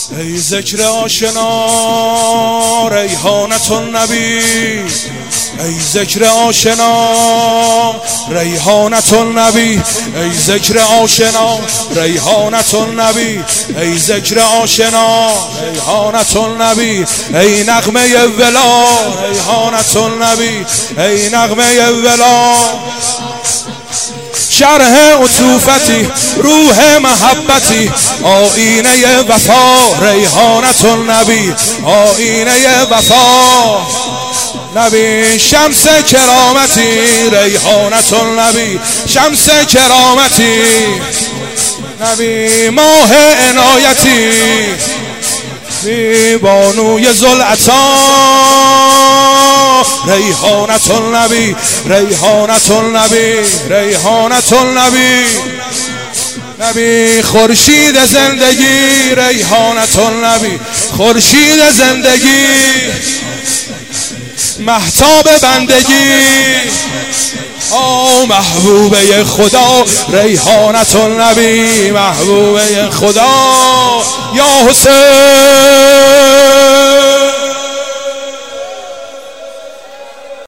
ای ذکر آشنا ریحانة النبی، ای ذکر آشنا ریحانة النبی، ای ذکر آشنا ریحانة النبی، ای ذکر آشنا ریحانة النبی، ای نغمه ولا ریحانة النبی، ای نغمه ولا شرح عطوفتی روح محبتی آینه وفا ریحانة النبی، آینه وفا نبی شمس کرامتی ریحانة النبی، شمس کرامتی نبی ماه عنایتی بی بانوی ذوالعطا ریحانة النبی، ریحانة النبی، ریحانة النبی نبی خورشید زندگی ریحانة النبی، خورشید زندگی مهتاب بندگی محبوبه خدا ریحانة النبی، محبوبه خدا یا حسین.